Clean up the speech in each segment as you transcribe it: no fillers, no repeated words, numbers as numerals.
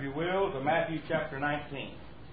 you will, to Matthew chapter 19.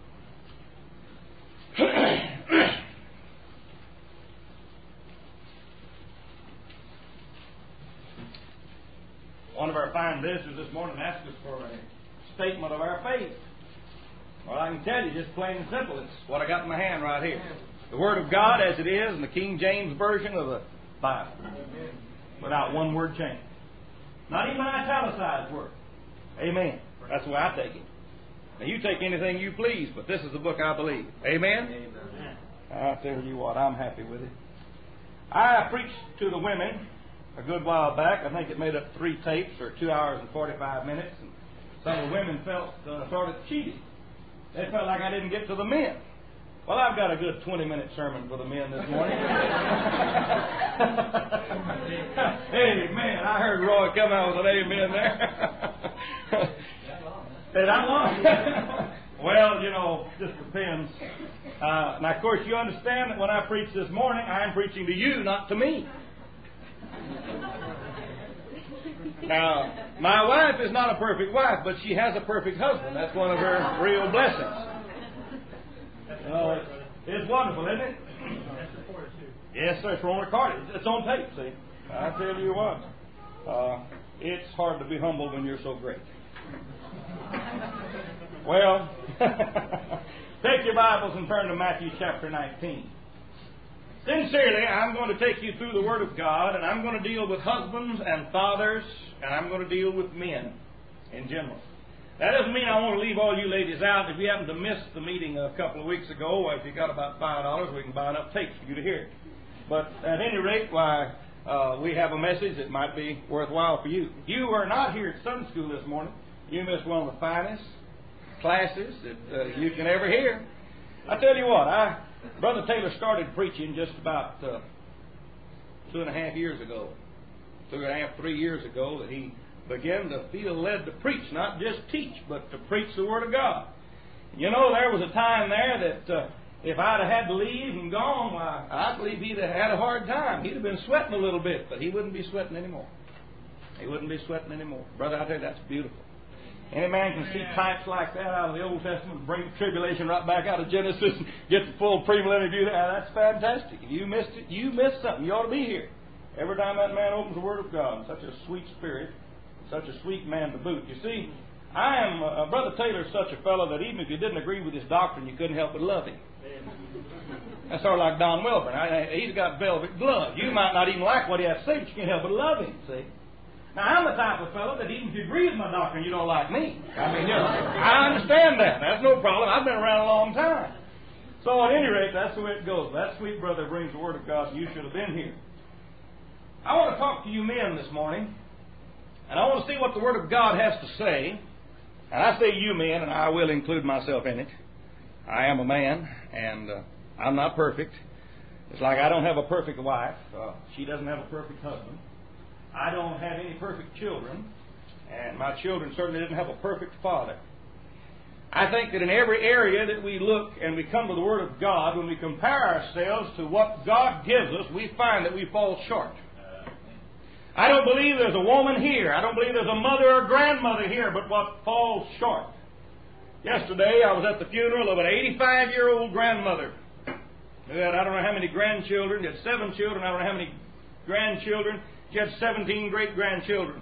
One of our fine visitors this morning asked us for a statement of our faith. Well, I can tell you, just plain and simple, it's what I got in my hand right here. The Word of God as it is in the King James Version of the Bible. Without one word change. Not even an italicized word. Amen. That's the way I take it. Now, you take anything you please, but this is the book I believe. Amen? Amen. I tell you what, I'm happy with it. I preached to the women a good while back. I think it made up 3 tapes, or 2 hours and 45 minutes. And some of the women felt sort of cheated. They felt like I didn't get to the men. Well, I've got a good 20-minute sermon for the men this morning. Amen. I heard Roy come out with an amen there. Said, I'm long. Well, you know, just depends. Now, of course, you understand that when I preach this morning, I'm preaching to you, not to me. Now, my wife is not a perfect wife, but she has a perfect husband. That's one of her real blessings. It's wonderful, isn't it? Yes, sir. It's on recorded. It's on tape, see. I tell you what. It's hard to be humble when you're so great. Well, take your Bibles and turn to Matthew chapter 19. Sincerely, I'm going to take you through the Word of God, and I'm going to deal with husbands and fathers, and I'm going to deal with men in general. That doesn't mean I want to leave all you ladies out. If you happen to miss the meeting a couple of weeks ago, if you got about $5, we can buy enough tapes for you to hear it. But at any rate, we have a message that might be worthwhile for you. You were not here at Sunday school this morning. You missed one of the finest classes that you can ever hear. I tell you what, Brother Taylor started preaching just about 2.5 years ago. 2.5, 3 years ago that he began to feel led to preach, not just teach, but to preach the Word of God. You know, there was a time there that if I'd have had to leave and gone, why, I believe he'd have had a hard time. He'd have been sweating a little bit, but he wouldn't be sweating anymore. He wouldn't be sweating anymore. Brother, I tell you, that's beautiful. Any man can see types like that out of the Old Testament and bring tribulation right back out of Genesis and get the full premillennial view. That's fantastic. If you missed it, you missed something. You ought to be here. Every time that man opens the Word of God, such a sweet spirit, such a sweet man to boot. You see, Brother Taylor's such a fellow that even if you didn't agree with his doctrine, you couldn't help but love him. That's sort of like Don Wilburn. He's got velvet blood. You might not even like what he has to say, but you can't help but love him, see? Now, I'm the type of fellow that even if you agree with my doctrine, you don't like me. I mean, you know, I understand that. That's no problem. I've been around a long time. So, at any rate, that's the way it goes. That sweet brother brings the Word of God, and you should have been here. I want to talk to you men this morning, and I want to see what the Word of God has to say. And I say you men, and I will include myself in it. I am a man, and I'm not perfect. It's like I don't have a perfect wife. She doesn't have a perfect husband. I don't have any perfect children, and my children certainly didn't have a perfect father. I think that in every area that we look and we come to the Word of God, when we compare ourselves to what God gives us, we find that we fall short. I don't believe there's a woman here. I don't believe there's a mother or grandmother here, but what falls short. Yesterday, I was at the funeral of an 85-year-old grandmother who had, I don't know how many grandchildren. She had 7 children. I don't know how many grandchildren. She had 17 great-grandchildren.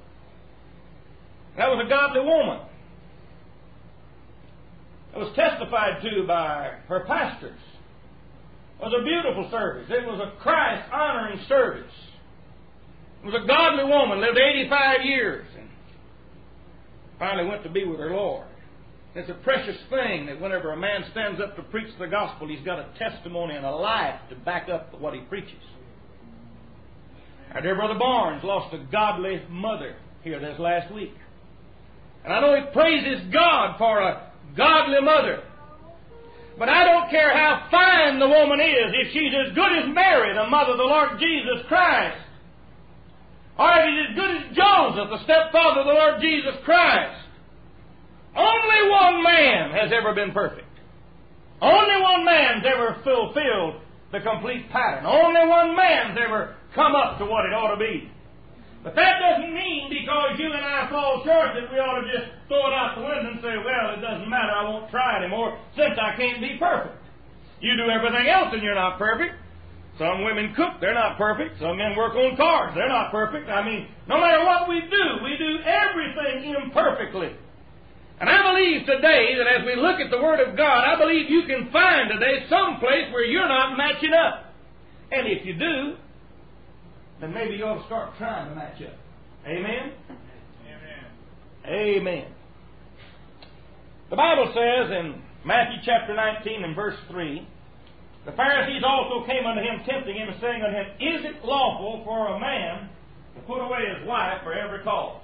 That was a godly woman. It was testified to by her pastors. It was a beautiful service. It was a Christ-honoring service. It was a godly woman, lived 85 years, and finally went to be with her Lord. It's a precious thing that whenever a man stands up to preach the gospel, he's got a testimony and a life to back up what he preaches. Our dear Brother Barnes lost a godly mother here this last week. And I know he praises God for a godly mother. But I don't care how fine the woman is, if she's as good as Mary, the mother of the Lord Jesus Christ, or if she's as good as Joseph, the stepfather of the Lord Jesus Christ. Only one man has ever been perfect. Only one man's ever fulfilled the complete pattern. Only one man's ever come up to what it ought to be. But that doesn't mean because you and I fall short that we ought to just throw it out the window and say, well, it doesn't matter, I won't try anymore since I can't be perfect. You do everything else and you're not perfect. Some women cook, they're not perfect. Some men work on cars, they're not perfect. I mean, no matter what we do everything imperfectly. And I believe today that as we look at the Word of God, I believe you can find today some place where you're not matching up. And if you do, then maybe you ought to start trying to match up. Amen? Amen. Amen. The Bible says in Matthew chapter 19 and verse 3, the Pharisees also came unto him, tempting him, and saying unto him, Is it lawful for a man to put away his wife for every cause?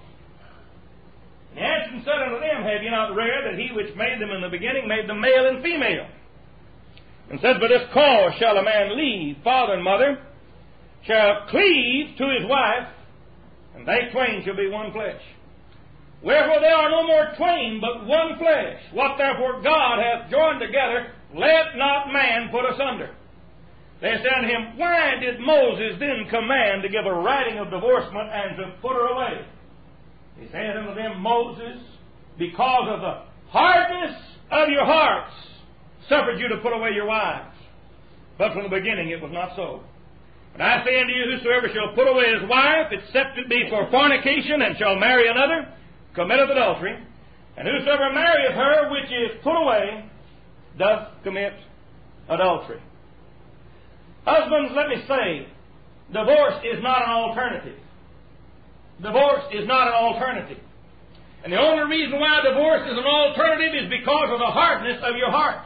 And he answered and said unto them, Have ye not read that he which made them in the beginning made them male and female? And said, For this cause shall a man leave father and mother, shall cleave to his wife, and they twain shall be one flesh. Wherefore they are no more twain, but one flesh. What therefore God hath joined together, let not man put asunder. They said unto him, Why did Moses then command to give a writing of divorcement and to put her away? He said unto them, Moses, because of the hardness of your hearts, suffered you to put away your wives. But from the beginning it was not so. But I say unto you, whosoever shall put away his wife, except it be for fornication, and shall marry another, committeth adultery. And whosoever marrieth her which is put away, doth commit adultery. Husbands, let me say, divorce is not an alternative. Divorce is not an alternative. And the only reason why divorce is an alternative is because of the hardness of your hearts.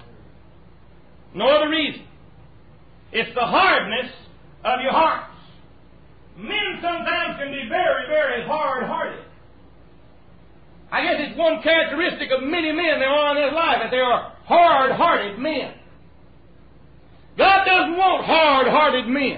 No other reason. It's the hardness of your hearts. Men sometimes can be very, very hard-hearted. I guess it's one characteristic of many men there are in this life, that they are hard-hearted men. God doesn't want hard-hearted men.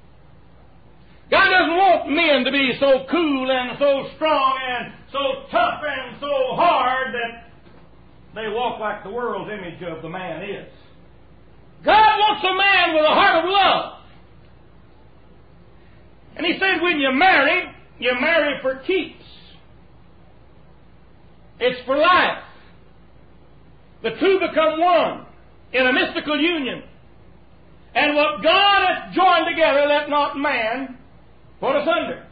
God doesn't want men to be so cool and so strong and so tough and so hard that they walk like the world's image of the man is. God wants a man with a heart of love. And He said when you marry for keeps. It's for life. The two become one in a mystical union. And what God hath joined together, let not man put asunder.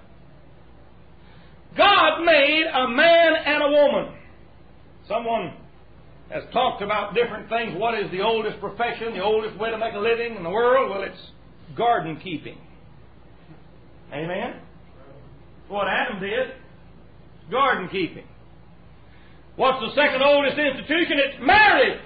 God made a man and a woman. Someone has talked about different things. What is the oldest profession, the oldest way to make a living in the world? Well, it's garden keeping. Amen? What Adam did, garden keeping. What's the second oldest institution? It's marriage.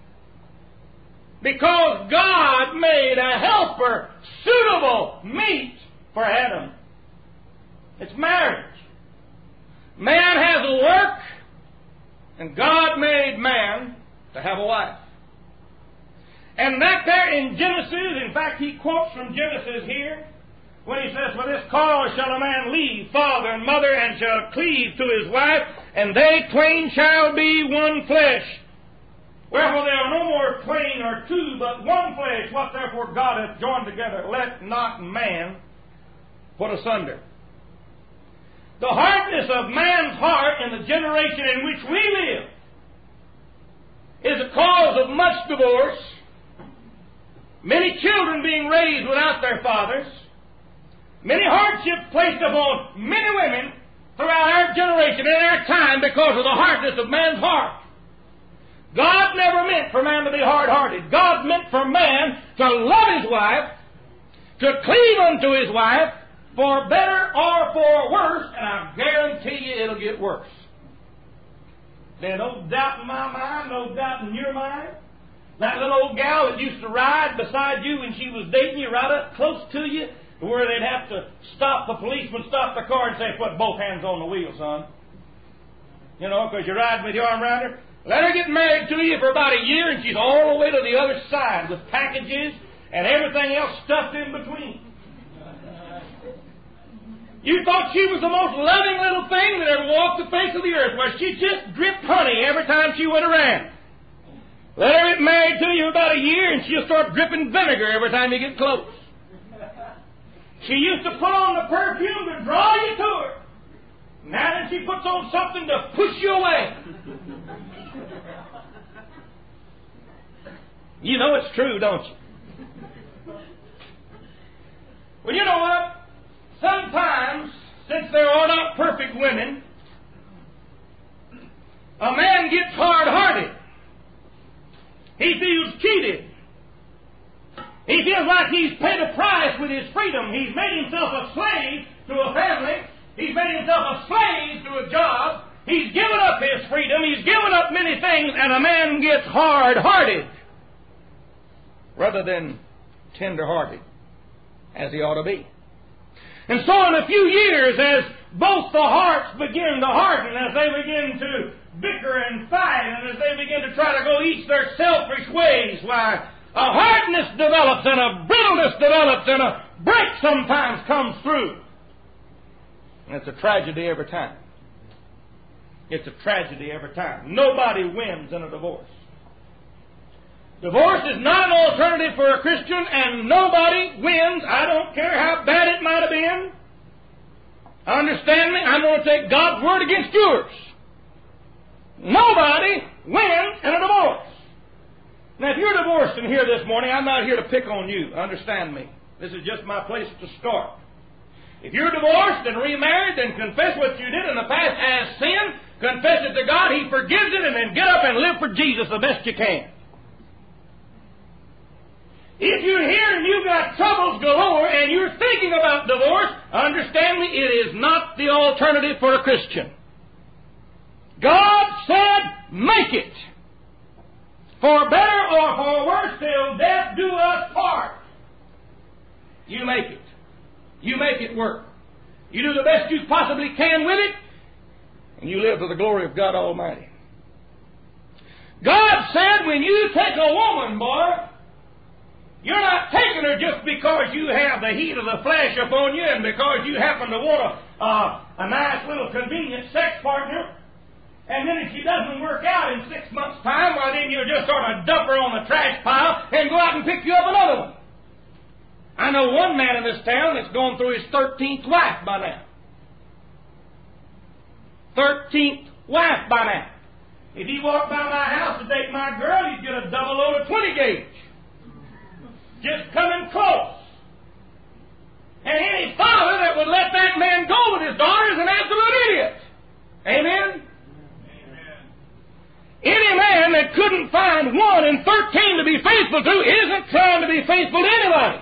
Because God made a helper suitable meet for Adam. It's marriage. Man has a work, and God made man to have a wife. And that there in Genesis, in fact, he quotes from Genesis here, when he says, For this cause shall a man leave father and mother, and shall cleave to his wife, and they twain shall be one flesh. Wherefore they are no more twain or two, but one flesh. What therefore God hath joined together, let not man put asunder. The hardness of man's heart in the generation in which we live is a cause of much divorce, many children being raised without their fathers, many hardships placed upon many women throughout our generation and our time because of the hardness of man's heart. God never meant for man to be hard-hearted. God meant for man to love his wife, to cleave unto his wife, for better or for worse, and I guarantee you it'll get worse. There's no doubt in my mind, no doubt in your mind. That little old gal that used to ride beside you when she was dating you, right up close to you, where they'd have to stop, the policeman stop the car and say, Put both hands on the wheel, son. You know, because you're riding with your arm around her. Let her get married to you for about a year, and she's all the way to the other side with packages and everything else stuffed in between. You thought she was the most loving little thing that ever walked the face of the earth. Well, she just dripped honey every time she went around. Let her get married to you for about a year, and she'll start dripping vinegar every time you get close. She used to put on the perfume to draw you to her. Now then she puts on something to push you away. You know it's true, don't you? Well, you know what? Sometimes, since there are not perfect women, a man gets hard-hearted. He feels cheated. He feels like he's paid a price with his freedom. He's made himself a slave to a family. He's made himself a slave to a job. He's given up his freedom. He's given up many things, and a man gets hard-hearted rather than tender-hearted, as he ought to be. And so in a few years, as both the hearts begin to harden, as they begin to bicker and fight, and as they begin to try to go each their selfish ways, why, a hardness develops, and a brittleness develops, and a break sometimes comes through. And it's a tragedy every time. It's a tragedy every time. Nobody wins in a divorce. Divorce is not an alternative for a Christian, and nobody wins. I don't care how bad it might have been. Understand me? I'm going to take God's word against yours. Nobody wins in a divorce. Now, if you're divorced in here this morning, I'm not here to pick on you. Understand me. This is just my place to start. If you're divorced and remarried, then confess what you did in the past as sin. Confess it to God. He forgives it, and then get up and live for Jesus the best you can. If you're here and you've got troubles galore and you're thinking about divorce, understand me, it is not the alternative for a Christian. God said, make it. For better or for worse, till death do us part. You make it. You make it work. You do the best you possibly can with it, and you live to the glory of God Almighty. God said, when you take a woman, boy, you're not taking her just because you have the heat of the flesh upon you and because you happen to want a nice little convenient sex partner. And then if she doesn't work out in 6 months' time, well, then you'll just sort of dump her on the trash pile and go out and pick you up another one. I know one man in this town that's gone through his 13th wife by now. 13th wife by now. If he walked by my house to date my girl, he'd get a double load of 20 gauge. Just coming close. And any father that would let that man go with his daughter is an absolute idiot. Amen? Amen. Any man that couldn't find 1 in 13 to be faithful to isn't trying to be faithful to anybody.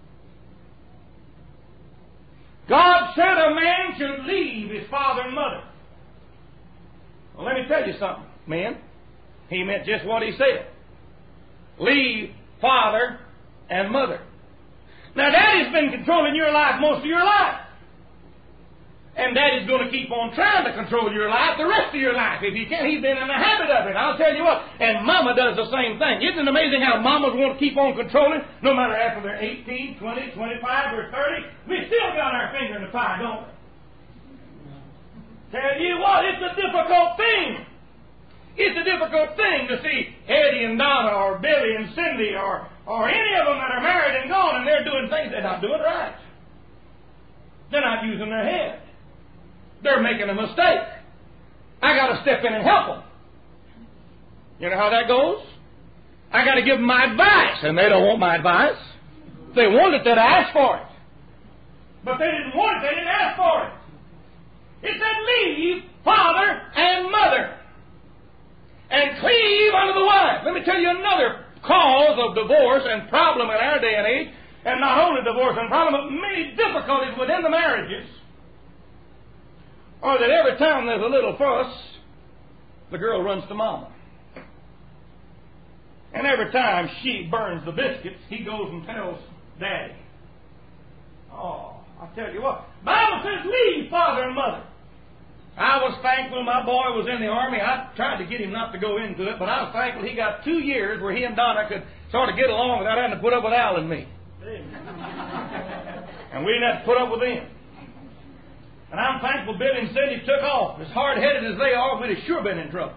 God said a man should leave his father and mother. Well, let me tell you something, men. He meant just what he said. Leave father and mother. Now, Daddy's been controlling your life most of your life. And Daddy's going to keep on trying to control your life the rest of your life. If he can, he's been in the habit of it. I'll tell you what. And Mama does the same thing. Isn't it amazing how mamas want to keep on controlling, no matter after they're 18, 20, 25, or 30? We still got our finger in the pie, don't we? Tell you what, it's a difficult thing. It's a difficult thing to see Eddie and Donna or Billy and Cindy or any of them that are married and gone and they're doing things they're not doing right. They're not using their head. They're making a mistake. I got to step in and help them. You know how that goes? I got to give them my advice, and they don't want my advice. If they want it, they'd ask for it. But they didn't want it, they didn't ask for it. It said, leave father and mother and cleave unto the wife. Let me tell you another cause of divorce and problem in our day and age, and not only divorce and problem, but many difficulties within the marriages, or that every time there's a little fuss, the girl runs to Mama. And every time she burns the biscuits, he goes and tells Daddy. Oh, I'll tell you what. Bible says, leave father and mother. I was thankful my boy was in the Army. I tried to get him not to go into it, but I was thankful he got 2 years where he and Donna could sort of get along without having to put up with Al and me. And we didn't have to put up with them. And I'm thankful Billy and Cindy took off. As hard-headed as they are, we'd have sure been in trouble.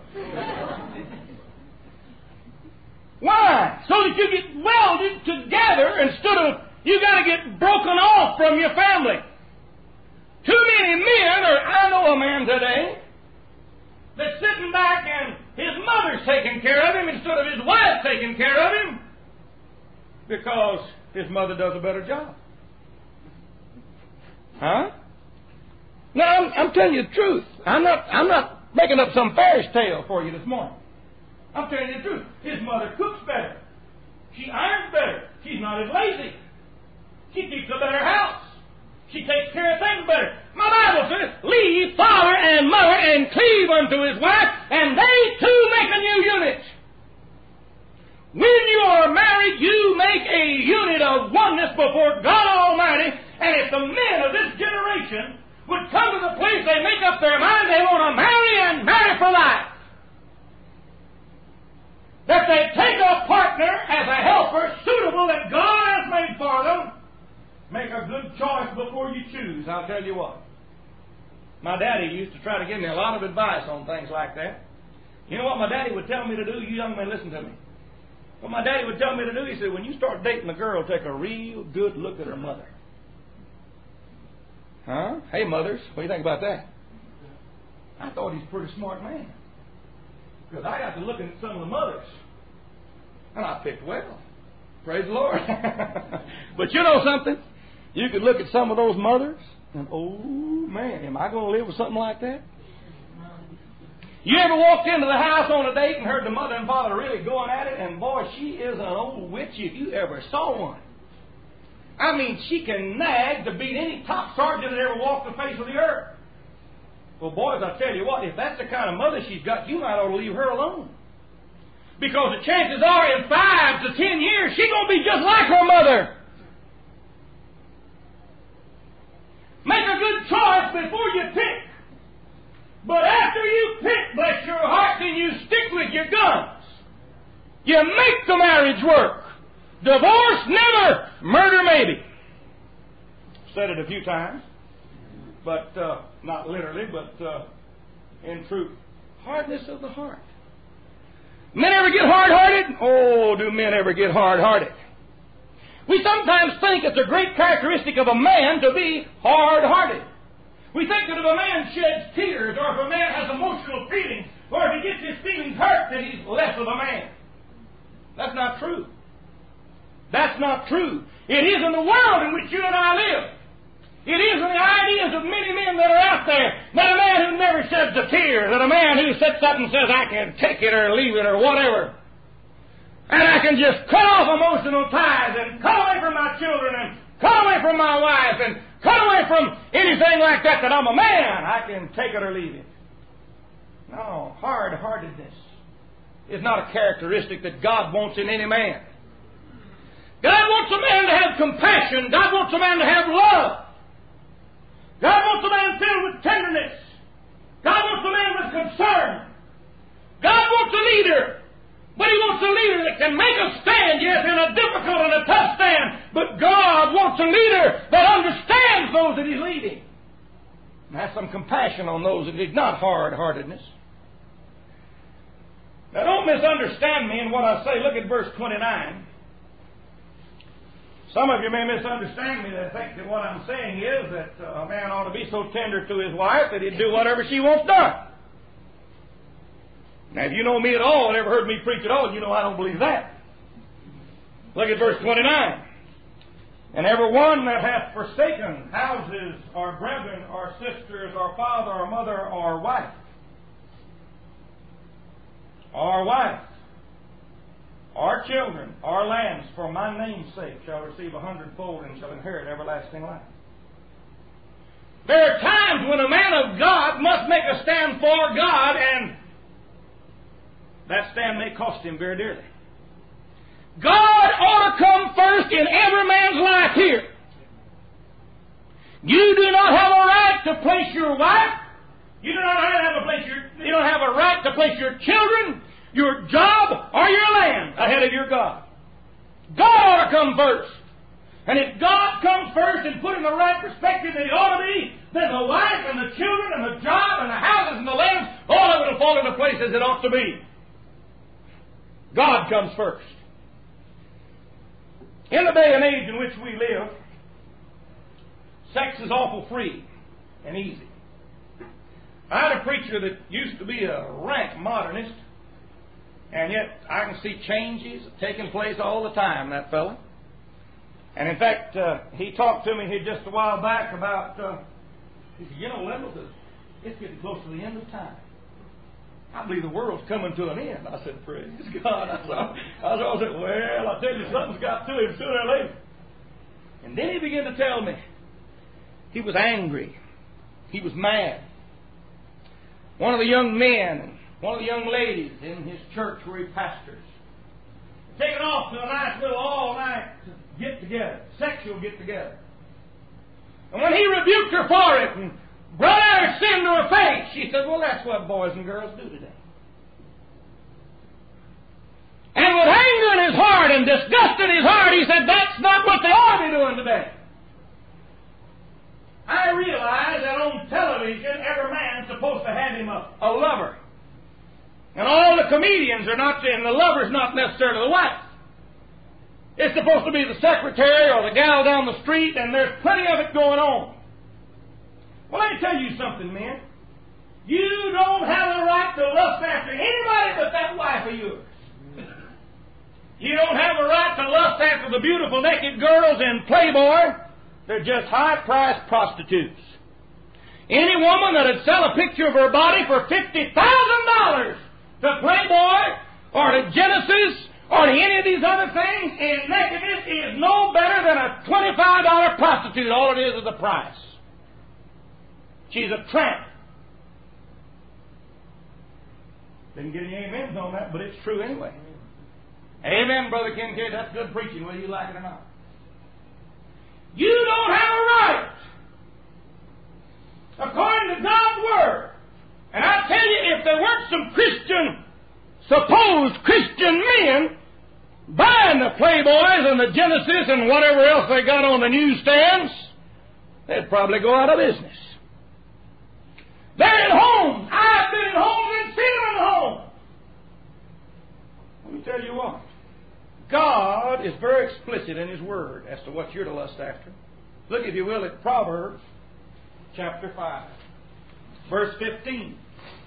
Why? So that you get welded together instead of You got to get broken off from your family. Too many men, or I know a man today, that's sitting back and his mother's taking care of him instead of his wife taking care of him because his mother does a better job. Huh? No, I'm telling you the truth. I'm not making up some fairy tale for you this morning. I'm telling you the truth. His mother cooks better. She irons better. She's not as lazy. She keeps a better house. She takes care of things better. My Bible says, leave father and mother and cleave unto his wife, and they two make a new unit. When you are married, you make a unit of oneness before God Almighty, and if the men of this generation would come to the place they make up their mind they want to marry and marry for life, that they take a partner as a helper suitable that God has made for them, make a good choice before you choose. I'll tell you what. My daddy used to try to give me a lot of advice on things like that. You know what my daddy would tell me to do? You young men, listen to me. What my daddy would tell me to do, he said, when you start dating a girl, take a real good look at her mother. Huh? Hey, mothers, what do you think about that? I thought he's a pretty smart man. Because I got to looking at some of the mothers. And I picked well. Praise the Lord. But you know something? You could look at some of those mothers and, oh, man, am I going to live with something like that? You ever walked into the house on a date and heard the mother and father really going at it? And, boy, she is an old witch if you ever saw one. I mean, she can nag to beat any top sergeant that ever walked the face of the earth. Well, boys, I tell you what, if that's the kind of mother she's got, you might ought to leave her alone. Because the chances are in 5 to 10 years, she's going to be just like her mother. Make a good choice before you pick. But after you pick, bless your heart, then you stick with your guns. You make the marriage work. Divorce, never. Murder, maybe. Said it a few times. But, not literally, but in truth. Hardness of the heart. Men ever get hard-hearted? Oh, do men ever get hard-hearted? We sometimes think it's a great characteristic of a man to be hard-hearted. We think that if a man sheds tears, or if a man has emotional feelings, or if he gets his feelings hurt, that he's less of a man. That's not true. That's not true. It is in the world in which you and I live. It is in the ideas of many men that are out there. That a man who never sheds a tear, that a man who sits up and says, I can take it or leave it or whatever. And I can just cut off emotional ties and cut away from my children and cut away from my wife and cut away from anything like that, that I'm a man. I can take it or leave it. No, hard-heartedness is not a characteristic that God wants in any man. God wants a man to have compassion. God wants a man to have love. God wants a man filled with tenderness. God wants a man with concern. God wants a leader. But He wants a leader that can make a stand, yes, in a difficult and a tough stand. But God wants a leader that understands those that He's leading. And has some compassion on those that He's not hard-heartedness. Now don't misunderstand me in what I say. Look at verse 29. Some of you may misunderstand me and think that what I'm saying is that a man ought to be so tender to his wife that he'd do whatever she wants done. Now, if you know me at all and ever heard me preach at all, you know I don't believe that. Look at verse 29. And every one that hath forsaken houses, or brethren, or sisters, or father, or mother, or wife, or children, or lands, for my name's sake, shall receive 100-fold and shall inherit everlasting life. There are times when a man of God must make a stand for God, and that stand may cost him very dearly. God ought to come first in every man's life here. You do not have a right to place your wife. You do not have a right to place your children, your job, or your land ahead of your God. God ought to come first. And if God comes first and put in the right perspective that He ought to be, then the wife and the children and the job and the houses and the lands, all of it will fall into place as it ought to be. God comes first. In the day and age in which we live, sex is awful free and easy. I had a preacher that used to be a rank modernist, and yet I can see changes taking place all the time, that fella. And in fact, he talked to me here just a while back about, he said, you know, Lendl, it's getting close to the end of time. I believe the world's coming to an end. I said, praise God. I said, well, I tell you, something's got to him sooner or later. And then he began to tell me he was angry. He was mad. One of the young men and one of the young ladies in his church where he pastors taken off to a nice little all-night get-together, sexual get-together. And when he rebuked her for it and brought out her sin to her face, she said, well, that's what boys and girls do today. And with anger in his heart and disgust in his heart, he said, that's not what they ought to be doing today. I realize that on television, every man's supposed to have him a lover. And all the comedians are not, and the lover's not necessarily the wife. It's supposed to be the secretary or the gal down the street, and there's plenty of it going on. Well, let me tell you something, men. You don't have a right to lust after anybody but that wife of yours. You don't have a right to lust after the beautiful naked girls in Playboy. They're just high-priced prostitutes. Any woman that would sell a picture of her body for $50,000 to Playboy or to Genesis or to any of these other things in nakedness is no better than a $25 prostitute. All it is the price. She's a tramp. Didn't get any amens on that, but it's true anyway. Amen, Brother Kincaid. That's good preaching, whether you like it or not. You don't have a right, according to God's Word. And I tell you, if there weren't some supposed Christian men buying the Playboys and the Genesis and whatever else they got on the newsstands, they'd probably go out of business. They're in homes. I've been in homes and seen them in homes. Let me tell you what. God is very explicit in His Word as to what you're to lust after. Look, if you will, at Proverbs chapter 5, verse 15.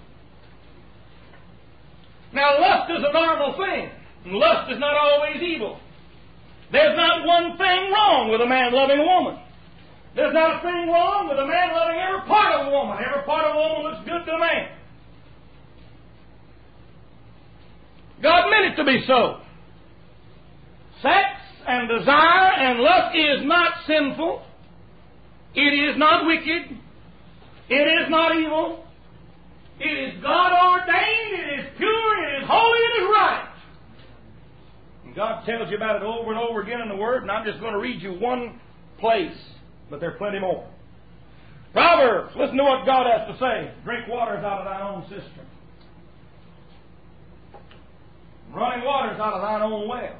Now, lust is a normal thing. And lust is not always evil. There's not one thing wrong with a man loving a woman. There's not a thing wrong with a man loving every part of a woman. Every part of a woman looks good to a man. God meant it to be so. Sex and desire and lust is not sinful. It is not wicked. It is not evil. It is God ordained. It is pure. It is holy. It is right. And God tells you about it over and over again in the Word, and I'm just going to read you one place, but there are plenty more. Proverbs, listen to what God has to say. Drink waters out of thine own cistern. Running waters out of thine own well.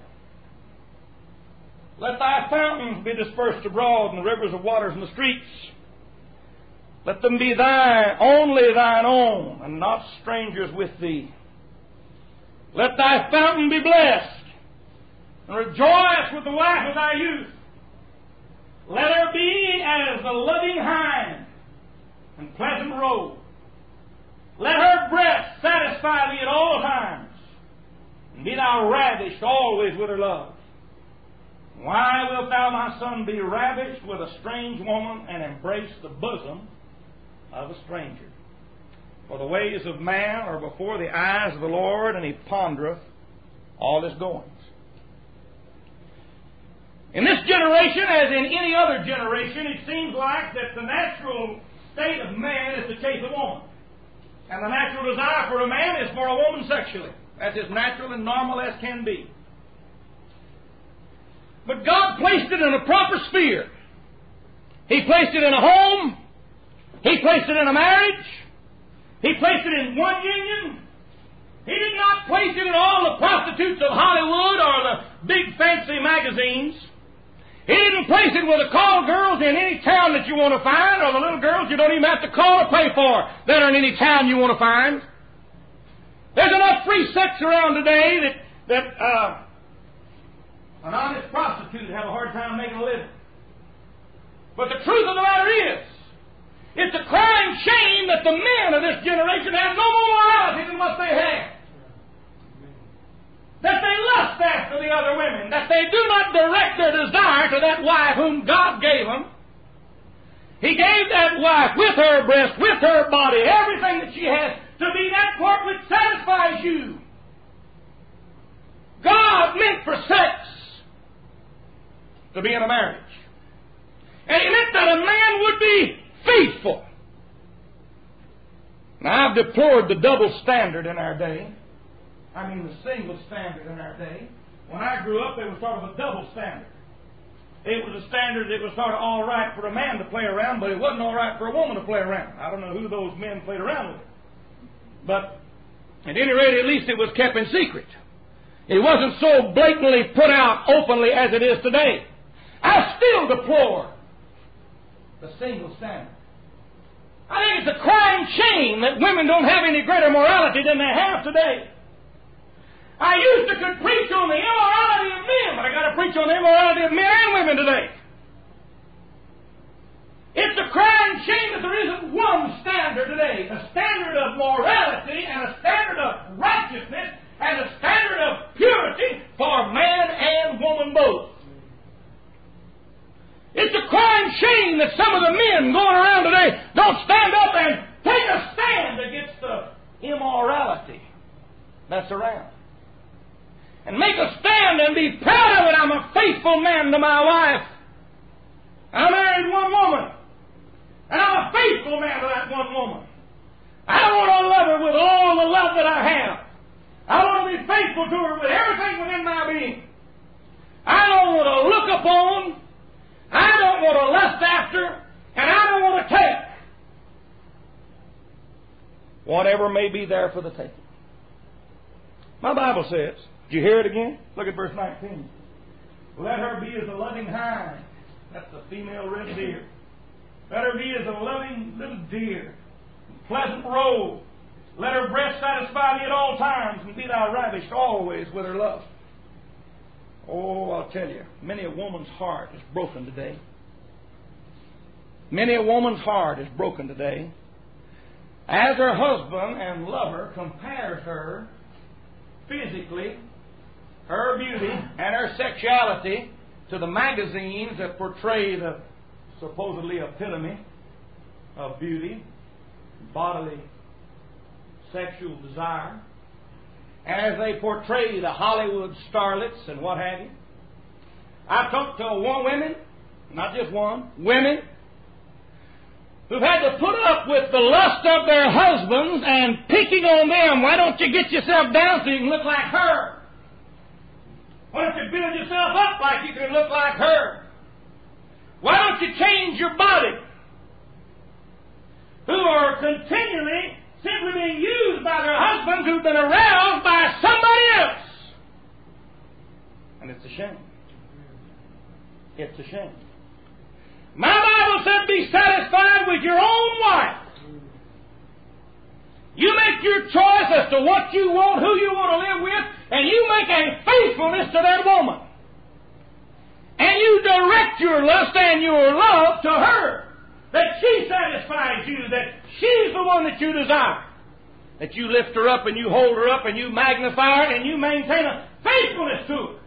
Let thy fountains be dispersed abroad, and the rivers of waters in the streets. Let them be only thine own, and not strangers with thee. Let thy fountain be blessed, and rejoice with the wife of thy youth. Let her be as the loving hind and pleasant roe. Let her breast satisfy thee at all times, and be thou ravished always with her love. Why wilt thou, my son, be ravished with a strange woman, and embrace the bosom of a stranger? For the ways of man are before the eyes of the Lord, and He pondereth all His goings. In this generation, as in any other generation, it seems like that the natural state of man is to chase a woman. And the natural desire for a man is for a woman sexually. That's as natural and normal as can be. But God placed it in a proper sphere. He placed it in a home. He placed it in a marriage. He placed it in one union. He did not place it in all the prostitutes of Hollywood or the big fancy magazines. He didn't place it with the call girls in any town that you want to find, or the little girls you don't even have to call or pay for that are in any town you want to find. There's enough free sex around today that An honest prostitute would have a hard time making a living. But the truth of the matter is, it's a crying shame that the men of this generation have no more morality than what they had. That they lust after the other women. That they do not direct their desire to that wife whom God gave them. He gave that wife with her breast, with her body, everything that she has, to be that part which satisfies you. God meant for sex to be in a marriage. And He meant that a man would be faithful. Now, I've deplored the double standard in our day. I mean the single standard in our day. When I grew up, there was sort of a double standard. It was a standard that was sort of all right for a man to play around, but it wasn't all right for a woman to play around. I don't know who those men played around with. But at any rate, at least it was kept in secret. It wasn't so blatantly put out openly as it is today. I still deplore the single standard. I think it's a crying shame that women don't have any greater morality than they have today. I used to could preach on the immorality of men, but I got to preach on the immorality of men and women today. It's a crying shame that there isn't one standard today, a standard of morality and a standard of righteousness and a standard of purity for man and woman both. It's a crying shame that some of the men going around today don't stand up and take a stand against the immorality that's around. And make a stand and be proud of it. I'm a faithful man to my wife. I married one woman. And I'm a faithful man to that one woman. I want to love her with all the love that I have. I want to be faithful to her with everything within my being. I don't want to look upon. I don't want to lust after. And I don't want to take. Whatever may be there for the taking. My Bible says, did you hear it again? Look at verse 19. Let her be as a loving hind. That's a female red deer. Let her be as a loving little deer. Pleasant roe. Let her breast satisfy thee at all times, and be thou ravished always with her love. Oh, I'll tell you, many a woman's heart is broken today. Many a woman's heart is broken today. As her husband and lover compares her physically, her beauty and her sexuality to the magazines that portray the supposedly epitome of beauty, bodily, sexual desire, as they portray the Hollywood starlets and what have you. I've talked to women, not just one, women who've had to put up with the lust of their husbands and picking on them. Why don't you get yourself down so you can look like her? Why don't you build yourself up like you can look like her? Why don't you change your body? Who are continually simply being used by their husbands who've been aroused by somebody else. And it's a shame. It's a shame. My Bible said be satisfied with your own wife. You make your choice as to what you want, who you want to live with, and you make a faithfulness to that woman. And you direct your lust and your love to her. That she satisfies you, that she's the one that you desire. That you lift her up and you hold her up and you magnify her and you maintain a faithfulness to her.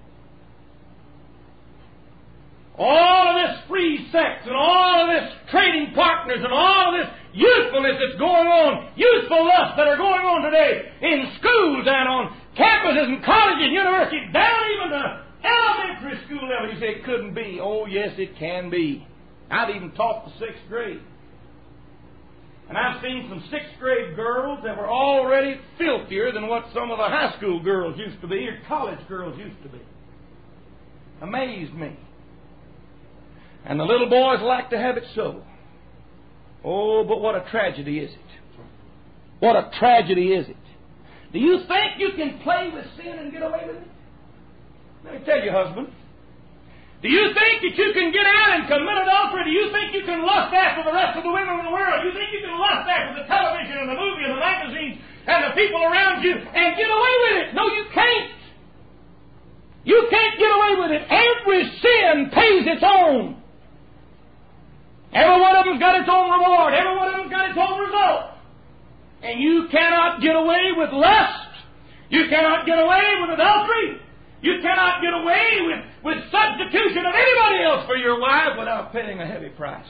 All of this free sex and all of this trading partners and all of this youthfulness that's going on, youthful lusts that are going on today in schools and on campuses and colleges and universities, down even to elementary school level. You say it couldn't be. Oh, yes, it can be. I've even taught the 6th grade. And I've seen some 6th grade girls that were already filthier than what some of the high school girls used to be or college girls used to be. Amazed me. And the little boys like to have it so. Oh, but what a tragedy is it? What a tragedy is it? Do you think you can play with sin and get away with it? Let me tell you, husband. Do you think that you can get out and commit adultery? Do you think you can lust after the rest of the women in the world? Do you think you can lust after the television and the movie and the magazines and the people around you and get away with it? No, you can't. You can't get away with it. Every sin pays its own. Every one of them's got its own reward. Every one of them's got its own result. And you cannot get away with lust. You cannot get away with adultery. You cannot get away with substitution of anybody else for your wife without paying a heavy price.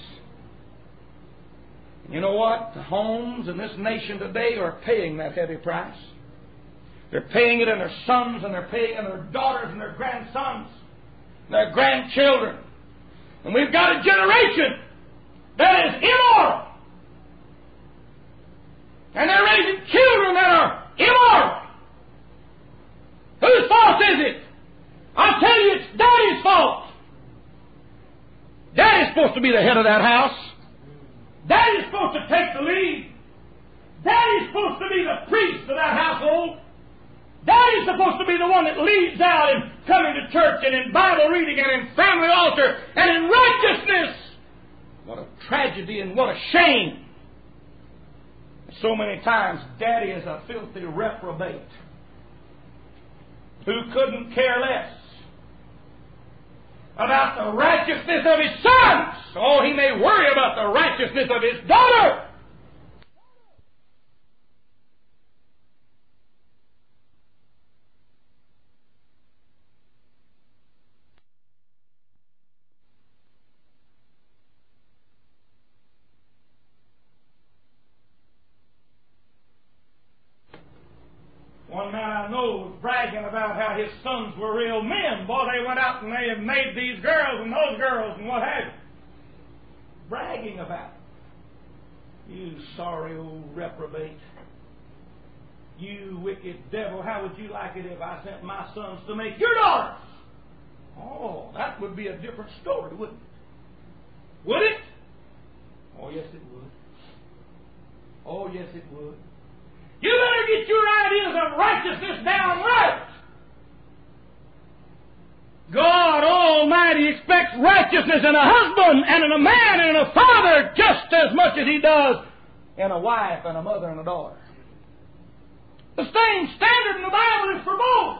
You know what? The homes in this nation today are paying that heavy price. They're paying it in their sons, and they're paying it in their daughters and their grandsons, and their grandchildren. And we've got a generation that is immoral. And they're raising children that are immoral. Whose fault is it? I'll tell you, it's Daddy's fault. Daddy's supposed to be the head of that house. Daddy's supposed to take the lead. Daddy's supposed to be the priest of that household. Daddy's supposed to be the one that leads out in coming to church and in Bible reading and in family altar and in righteousness. What a tragedy and what a shame. So many times, Daddy is a filthy reprobate who couldn't care less about the righteousness of his sons. Oh, he may worry about the righteousness of his daughter. One man I know was bragging about how his sons were real men. Boy, they went out and they have made these girls and those girls and what have you. Bragging about it. You sorry old reprobate. You wicked devil. How would you like it if I sent my sons to make your daughters? Oh, that would be a different story, wouldn't it? Would it? Oh, yes, it would. Oh, yes, it would. You better get your ideas of righteousness down right. God Almighty expects righteousness in a husband and in a man and in a father just as much as He does in a wife and a mother and a daughter. The same standard in the Bible is for both.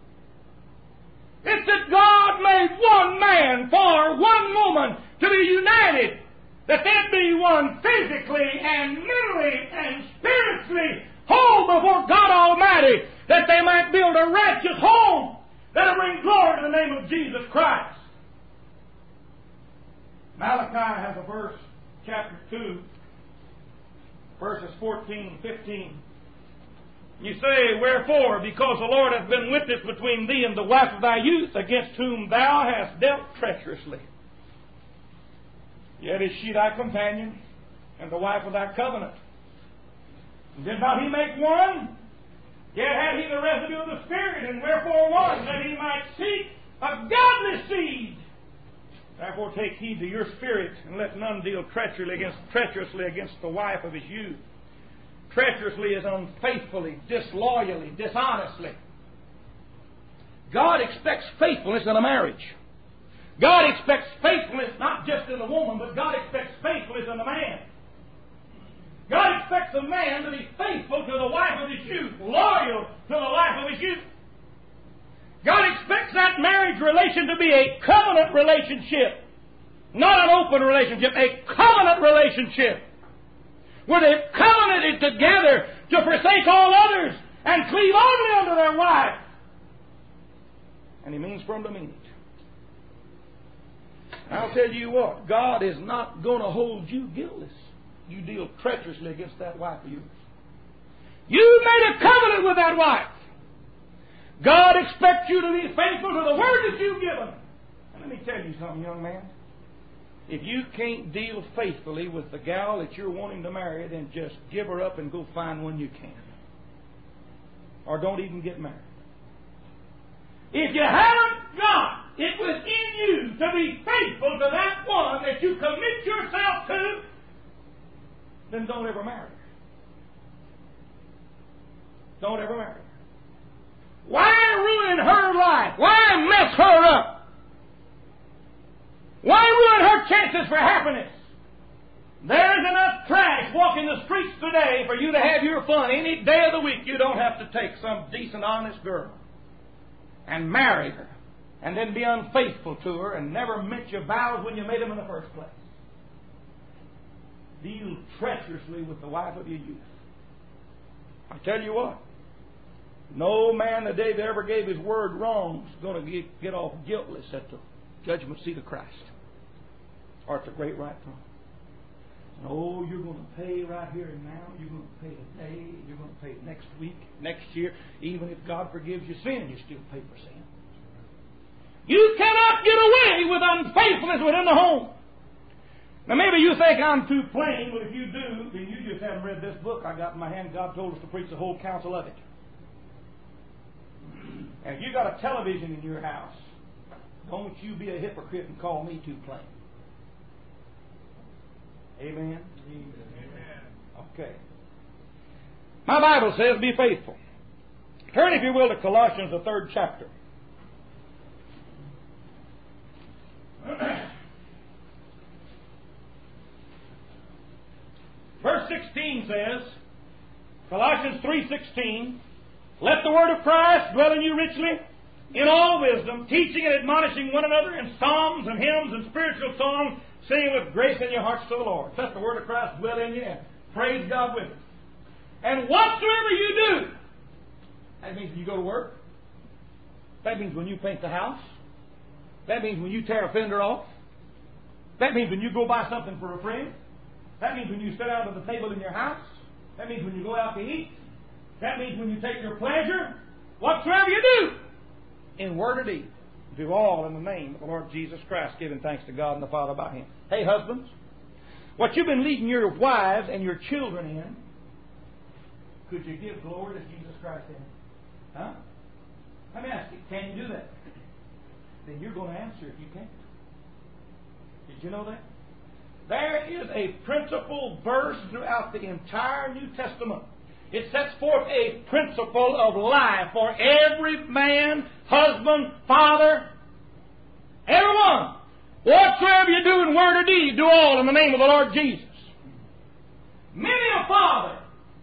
It's that God made one man for one woman to be united, that they'd be one physically and mentally and spiritually whole before God Almighty, that they might build a righteous home that'll bring glory to the name of Jesus Christ. Malachi has a verse, chapter 2, verses 14 and 15. You say, wherefore? Because the Lord hath been witness between thee and the wife of thy youth, against whom thou hast dealt treacherously. Yet is she thy companion, and the wife of thy covenant. Did not He make one? Yet had He the residue of the Spirit, and wherefore one? That He might seek a godly seed. Therefore take heed to your spirit, and let none deal treacherously against the wife of his youth. Treacherously is unfaithfully, disloyally, dishonestly. God expects faithfulness in a marriage. God expects faithfulness not just in a woman, but God expects faithfulness in a man. God expects a man to be faithful to the wife of his youth, loyal to the wife of his youth. God expects that marriage relation to be a covenant relationship, not an open relationship, a covenant relationship, where they've covenanted together to forsake all others and cleave only unto their wife. And He means for them to mean it. I'll tell you what, God is not going to hold you guiltless. You deal treacherously against that wife of yours. You made a covenant with that wife. God expects you to be faithful to the word that you've given. And let me tell you something, young man. If you can't deal faithfully with the gal that you're wanting to marry, then just give her up and go find one you can. Or don't even get married. If you haven't got it within you to be faithful to that one that you commit yourself to, then don't ever marry her. Don't ever marry her. Why ruin her life? Why mess her up? Why ruin her chances for happiness? There's enough trash walking the streets today for you to have your fun any day of the week. You don't have to take some decent, honest girl and marry her and then be unfaithful to her and never meant your vows when you made them in the first place. Deal treacherously with the wife of your youth. I tell you what, no man the day that ever gave his word wrong is going to get off guiltless at the judgment seat of Christ, or at the great white throne. Oh, you're going to pay right here and now. You're going to pay today. You're going to pay next week, next year. Even if God forgives your sin, you still pay for sin. You cannot get away with unfaithfulness within the home. Now, maybe you think I'm too plain, but if you do, then you just haven't read this book I got in my hand. God told us to preach the whole counsel of it. And if you got a television in your house, don't you be a hypocrite and call me too plain. Amen? Amen. Okay. My Bible says, be faithful. Turn, if you will, to Colossians, the 3rd chapter. Verse 16 says, Colossians 3:16, let the word of Christ dwell in you richly, in all wisdom, teaching and admonishing one another in psalms and hymns and spiritual songs, singing with grace in your hearts to the Lord. Let the word of Christ dwell in you and praise God with it. And whatsoever you do, that means when you go to work. That means when you paint the house. That means when you tear a fender off. That means when you go buy something for a friend. That means when you sit down at the table in your house. That means when you go out to eat. That means when you take your pleasure. Whatsoever you do, in word or deed, do all in the name of the Lord Jesus Christ, giving thanks to God and the Father by Him. Hey, husbands, what you've been leading your wives and your children in, could you give glory to Jesus Christ in it? Huh? Let me ask you, can you do that? Then you're going to answer if you can't. Did you know that? There is a principal verse throughout the entire New Testament. It sets forth a principle of life for every man, husband, father, everyone. Whatsoever you do in word or deed, do all in the name of the Lord Jesus. Many a father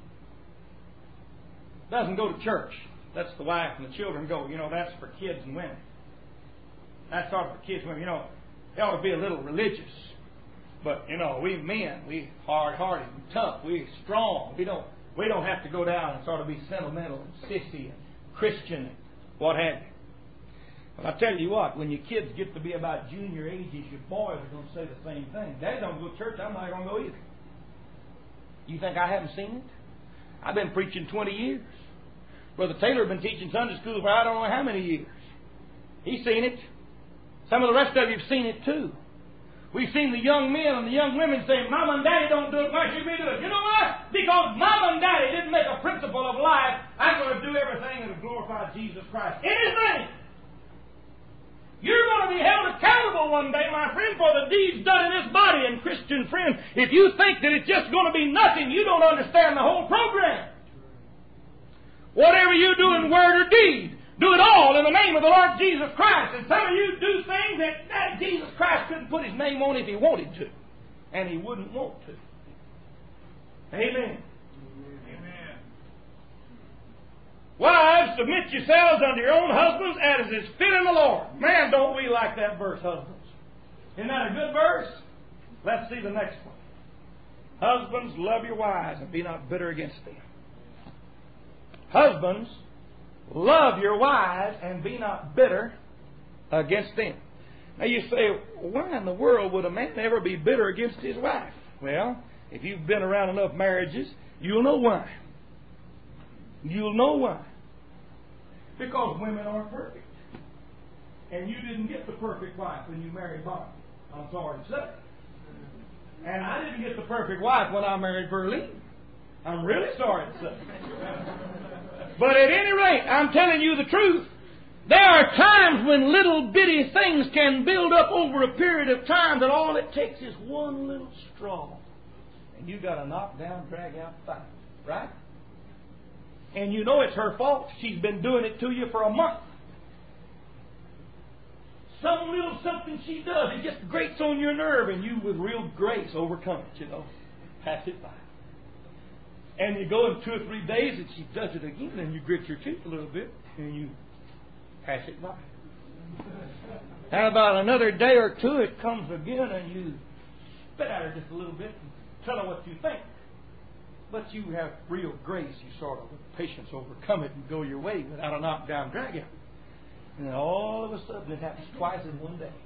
doesn't go to church. That's the wife and the children go. You know, that's for kids and women. That's sort of for kids and women. You know, they ought to be a little religious. But, you know, we men, we hard-hearted and tough. We're strong. We don't have to go down and sort of be sentimental and sissy and Christian and what have you. But I tell you what, when your kids get to be about junior ages, your boys are going to say the same thing. Dad don't go to church, I'm not going to go either. You think I haven't seen it? I've been preaching 20 years. Brother Taylor has been teaching Sunday school for I don't know how many years. He's seen it. Some of the rest of you have seen it too. We've seen the young men and the young women saying, Mama and Daddy don't do it, why should we do it? You know why? Because Mama and Daddy didn't make a principle of life. I'm going to do everything that will glorify Jesus Christ. In His name. You're going to be held accountable one day, my friend, for the deeds done in this body. And Christian friend, if you think that it's just going to be nothing, you don't understand the whole program. Whatever you do in word or deed, do it all in the name of the Lord Jesus Christ. And some of you do things that Jesus Christ couldn't put His name on if He wanted to. And He wouldn't want to. Amen. Amen. Wives, submit yourselves unto your own husbands as is fit in the Lord. Man, don't we like that verse, husbands? Isn't that a good verse? Let's see the next one. Husbands, love your wives and be not bitter against them. Husbands, love your wives and be not bitter against them. Now you say, why in the world would a man ever be bitter against his wife? Well, if you've been around enough marriages, you'll know why. You'll know why. Because women aren't perfect. And you didn't get the perfect wife when you married Bob. I'm sorry to say. And I didn't get the perfect wife when I married Verlene. I'm really sorry to say. But at any rate, I'm telling you the truth. There are times when little bitty things can build up over a period of time that all it takes is one little straw. And you got a knock down, drag out fight. Right? And you know it's her fault. She's been doing it to you for a month. Some little something she does, it just grates on your nerve, and you with real grace overcome it, you know. Pass it by. And you go in 2 or 3 days and she does it again, and you grit your teeth a little bit and you pass it by. And about another day or two, it comes again, and you spit at her just a little bit and tell her what you think. But you have real grace. You sort of, with patience, overcome it and go your way without a knockdown drag out. And then all of a sudden, it happens twice in one day.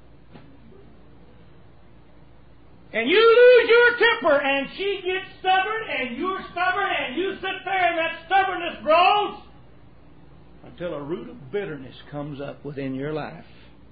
And you lose your temper, and she gets stubborn, and you're stubborn, and you sit there, and that stubbornness grows until a root of bitterness comes up within your life.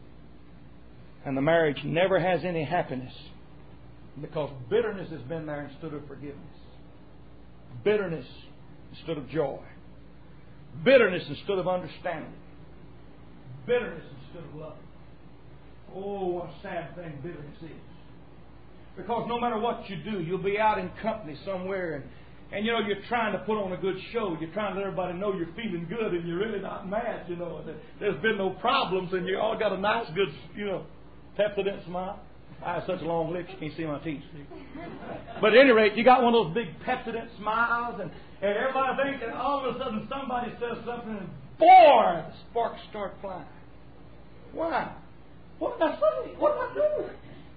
And the marriage never has any happiness because bitterness has been there instead of forgiveness. Bitterness instead of joy. Bitterness instead of understanding. Bitterness instead of love. Oh, what a sad thing bitterness is. Because no matter what you do, you'll be out in company somewhere and you know, you're trying to put on a good show. You're trying to let everybody know you're feeling good and you're really not mad, you know. There's been no problems and you all got a nice, good, you know, Pepsodent smile. I have such long lips you can't see my teeth. But at any rate, you got one of those big Pepsodent smiles and everybody thinks that all of a sudden somebody says something and boy, the sparks start flying. Why? What am I doing?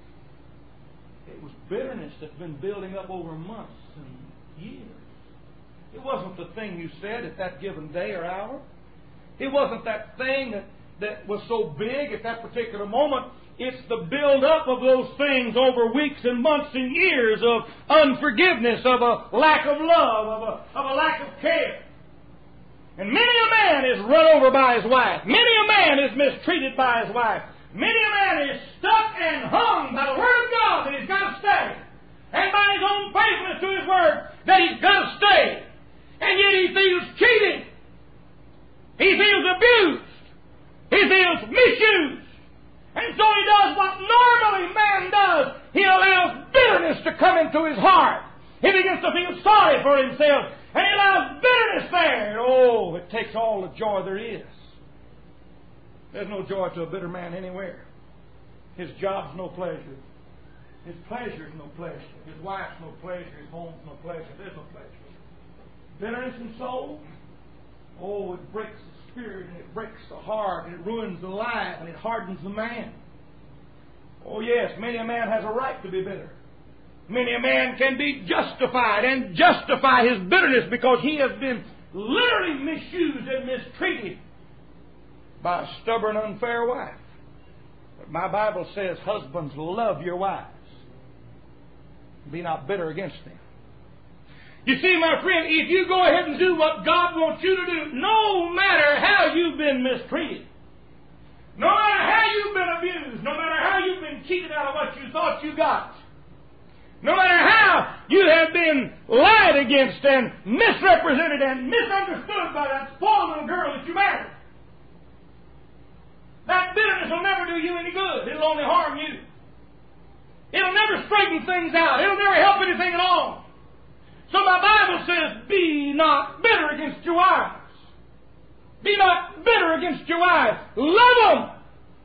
It was bitterness that's been building up over months and years. It wasn't the thing you said at that given day or hour. It wasn't that thing that was so big at that particular moment. It's the build-up of those things over weeks and months and years of unforgiveness, of a lack of love, of a lack of care. And many a man is run over by his wife. Many a man is mistreated by his wife. Many a man is stuck and hung by the Word of God that he's got to stay. And by his own faithfulness to his Word that he's got to stay. And yet he feels cheated. He feels abused. He feels misused. And so he does what normally man does. He allows bitterness to come into his heart. He begins to feel sorry for himself. And he allows bitterness there. Oh, it takes all the joy there is. There's no joy to a bitter man anywhere. His job's no pleasure. His pleasure's no pleasure. His wife's no pleasure. His home's no pleasure. There's no pleasure. Bitterness in soul, oh, it breaks the spirit and it breaks the heart and it ruins the life and it hardens the man. Oh yes, many a man has a right to be bitter. Many a man can be justified and justify his bitterness because he has been literally misused and mistreated by a stubborn, unfair wife. But my Bible says, husbands, love your wives. Be not bitter against them. You see, my friend, if you go ahead and do what God wants you to do, no matter how you've been mistreated, no matter how you've been abused, no matter how you've been cheated out of what you thought you got, no matter how you have been lied against and misrepresented and misunderstood by that spoiled little girl that you married, that bitterness will never do you any good. It'll only harm you. It'll never straighten things out. It'll never help anything at all. So my Bible says, be not bitter against your wives. Be not bitter against your wives. Love them.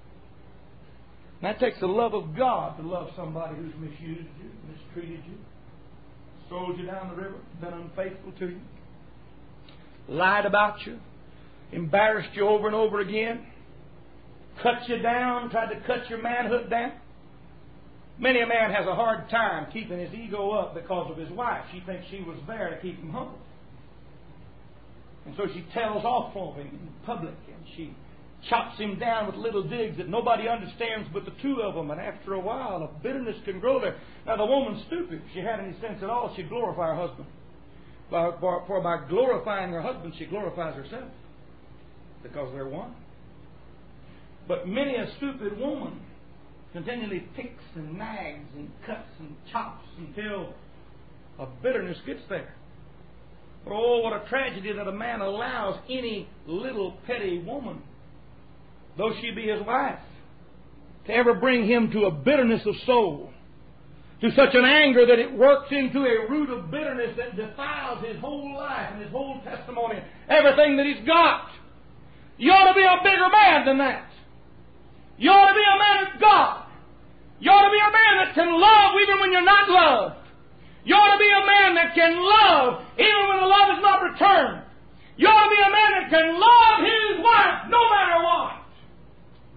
That takes the love of God to love somebody who's misused you, mistreated you, sold you down the river, been unfaithful to you, lied about you, embarrassed you over and over again, cut you down, tried to cut your manhood down. Many a man has a hard time keeping his ego up because of his wife. She thinks she was there to keep him humble. And so she tells off on him in public and she chops him down with little digs that nobody understands but the two of them. And after a while, a bitterness can grow there. Now, the woman's stupid. If she had any sense at all, she'd glorify her husband. For by glorifying her husband, she glorifies herself. Because they're one. But many a stupid woman continually picks and nags and cuts and chops until a bitterness gets there. Oh, what a tragedy that a man allows any little petty woman, though she be his wife, to ever bring him to a bitterness of soul, to such an anger that it works into a root of bitterness that defiles his whole life and his whole testimony, everything that he's got. You ought to be a bigger man than that. You ought to be a man of God. You ought to be a man that can love even when you're not loved. You ought to be a man that can love even when the love is not returned. You ought to be a man that can love his wife no matter what.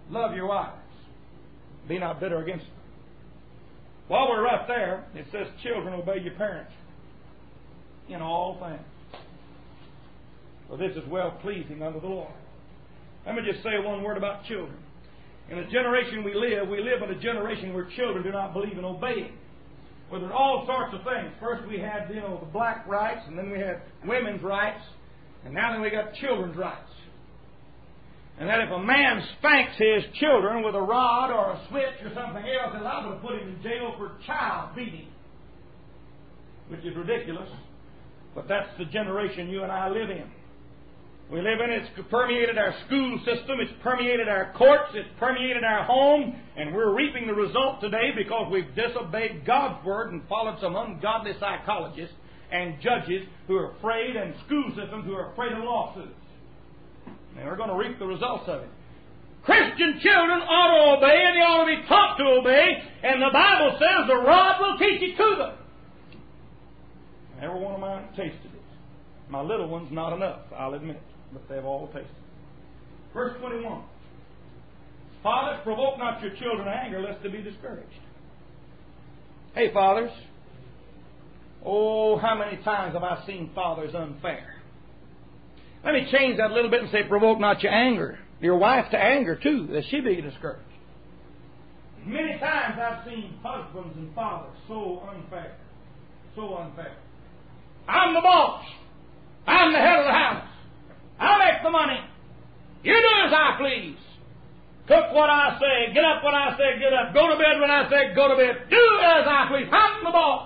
Love your wives. Be not bitter against them. While we're right there, it says, children, obey your parents in all things. For this is well pleasing unto the Lord. Let me just say one word about children. In the generation we live in a generation where children do not believe in obeying. Well, there are all sorts of things. First we had, the black rights, and then we had women's rights, and now then we got children's rights. And that if a man spanks his children with a rod or a switch or something else, they're liable to put him in jail for child beating. Which is ridiculous. But that's the generation you and I live in. We live in it. It's permeated our school system. It's permeated our courts. It's permeated our home. And we're reaping the result today because we've disobeyed God's Word and followed some ungodly psychologists and judges who are afraid, and school systems who are afraid of lawsuits. And we're going to reap the results of it. Christian children ought to obey, and they ought to be taught to obey. And the Bible says the rod will teach it to them. And every one of mine tasted it. My little ones, not enough, I'll admit. But they've all tasted it. Verse 21. Fathers, provoke not your children to anger, lest they be discouraged. Hey, fathers. Oh, how many times have I seen fathers unfair? Let me change that a little bit and say, provoke not your anger. Your wife to anger, too, that she be discouraged. Many times I've seen husbands and fathers so unfair. So unfair. I'm the boss. I'm the head of the house. I make the money. You do as I please. Cook what I say. Get up when I say get up. Go to bed when I say go to bed. Do as I please. I'm the boss.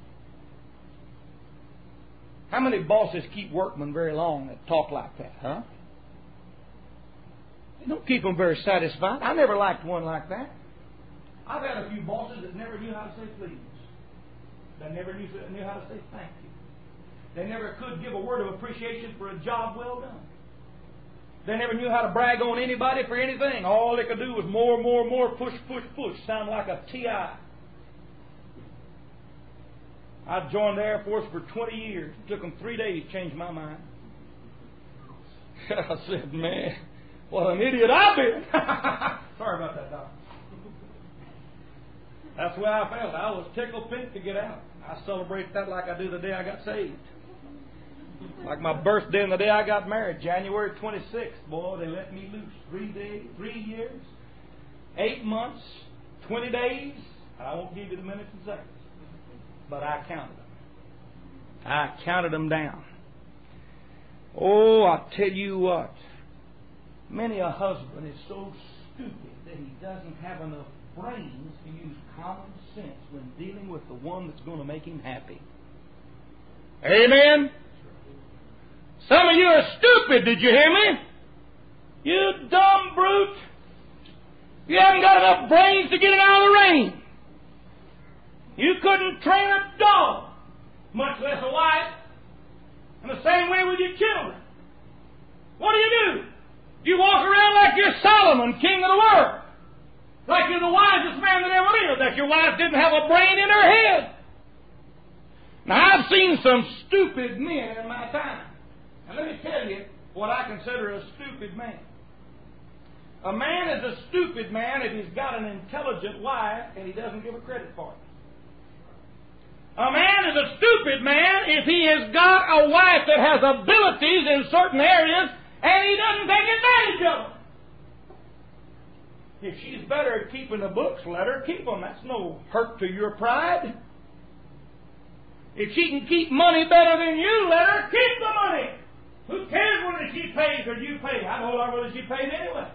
How many bosses keep workmen very long that talk like that, huh? They don't keep them very satisfied. I never liked one like that. I've had a few bosses that never knew how to say please. They never knew how to say thank you. They never could give a word of appreciation for a job well done. They never knew how to brag on anybody for anything. All they could do was more, push. Sound like a TI. I joined the Air Force for 20 years. It took them 3 days to change my mind. I said, man, what an idiot I've been. Sorry about that, Doc. That's the way I felt. I was tickled pink to get out. I celebrate that like I do the day I got saved. Like my birthday and the day I got married, January 26th. Boy, they let me loose. 3 days, 3 years, 8 months, 20 days. I won't give you the minutes and seconds. But I counted them. I counted them down. Oh, I'll tell you what. Many a husband is so stupid that he doesn't have enough brains to use common sense when dealing with the one that's going to make him happy. Amen? Some of you are stupid, did you hear me? You dumb brute. You haven't got enough brains to get it out of the rain. You couldn't train a dog, much less a wife. And the same way with your children. What do? You walk around like you're Solomon, king of the world. Like you're the wisest man that ever lived. That your wife didn't have a brain in her head. Now, I've seen some stupid men in my time. And let me tell you what I consider a stupid man. A man is a stupid man if he's got an intelligent wife and he doesn't give her credit for it. A man is a stupid man if he has got a wife that has abilities in certain areas and he doesn't take advantage of them. If she's better at keeping the books, let her keep them. That's no hurt to your pride. If she can keep money better than you, let her keep the money. Who cares whether she pays or you pay? I don't know whether she paid anyway.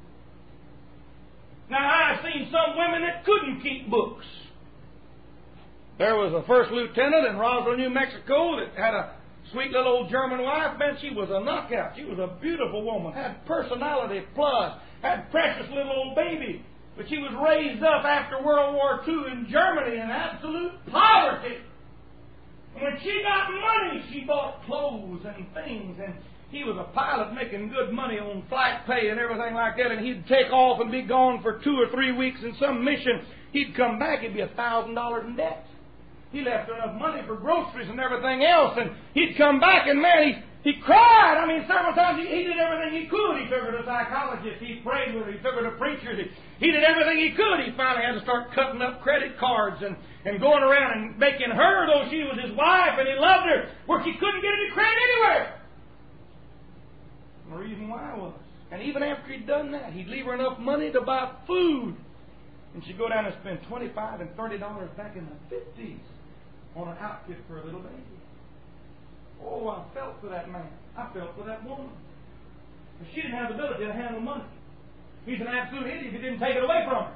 Now, I've seen some women that couldn't keep books. There was a first lieutenant in Roswell, New Mexico that had a sweet little old German wife. Man, she was a knockout. She was a beautiful woman, had personality plus, had precious little old baby. But she was raised up after World War II in Germany in absolute poverty. And when she got money, she bought clothes and things. And he was a pilot making good money on flight pay and everything like that. And he'd take off and be gone for 2 or 3 weeks in some mission. He'd come back, he'd be $1,000 in debt. He left enough money for groceries and everything else. And he'd come back and, man, He cried. I mean, several times he did everything he could. He took her to psychologists. He prayed with her. He took her to preachers. He did everything he could. He finally had to start cutting up credit cards and going around and making her, though she was his wife and he loved her, where she couldn't get any credit anywhere. And the reason why was, and even after he'd done that, he'd leave her enough money to buy food. And she'd go down and spend $25 and $30 back in the 50s on an outfit for a little baby. Oh, I felt for that man. I felt for that woman. But she didn't have the ability to handle money. He's an absolute idiot if he didn't take it away from her.